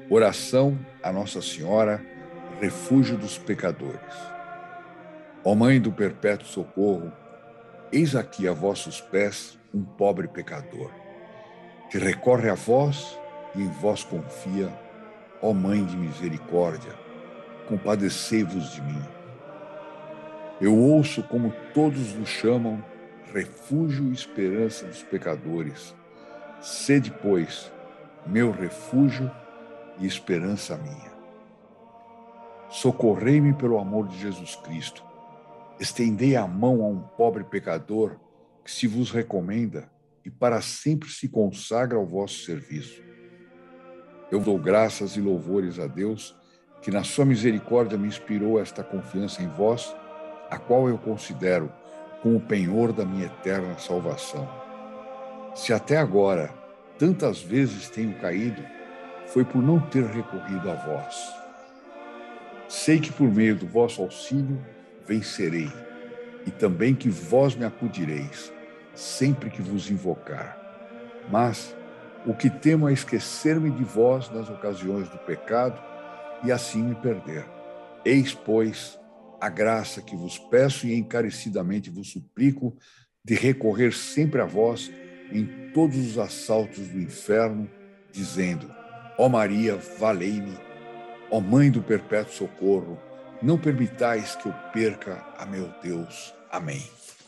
Oração a Nossa Senhora, refúgio dos pecadores. Ó Mãe do perpétuo socorro, eis aqui a vossos pés um pobre pecador, que recorre a vós e em vós confia. Ó Mãe de misericórdia, compadecei-vos de mim. Eu ouço como todos vos chamam, refúgio e esperança dos pecadores. Sede, pois, meu refúgio e esperança minha. Socorrei-me pelo amor de Jesus Cristo. Estendei a mão a um pobre pecador que se vos recomenda e para sempre se consagra ao vosso serviço. Eu dou graças e louvores a Deus, que na sua misericórdia me inspirou esta confiança em vós, a qual eu considero como o penhor da minha eterna salvação. Se até agora tantas vezes tenho caído, foi por não ter recorrido a vós. Sei que por meio do vosso auxílio vencerei, e também que vós me acudireis, sempre que vos invocar. Mas o que temo é esquecer-me de vós nas ocasiões do pecado e assim me perder. Eis, pois, a graça que vos peço e encarecidamente vos suplico de recorrer sempre a vós em todos os assaltos do inferno, dizendo: ó Maria, valei-me. Ó Mãe do perpétuo socorro, não permitais que eu perca a meu Deus. Amém.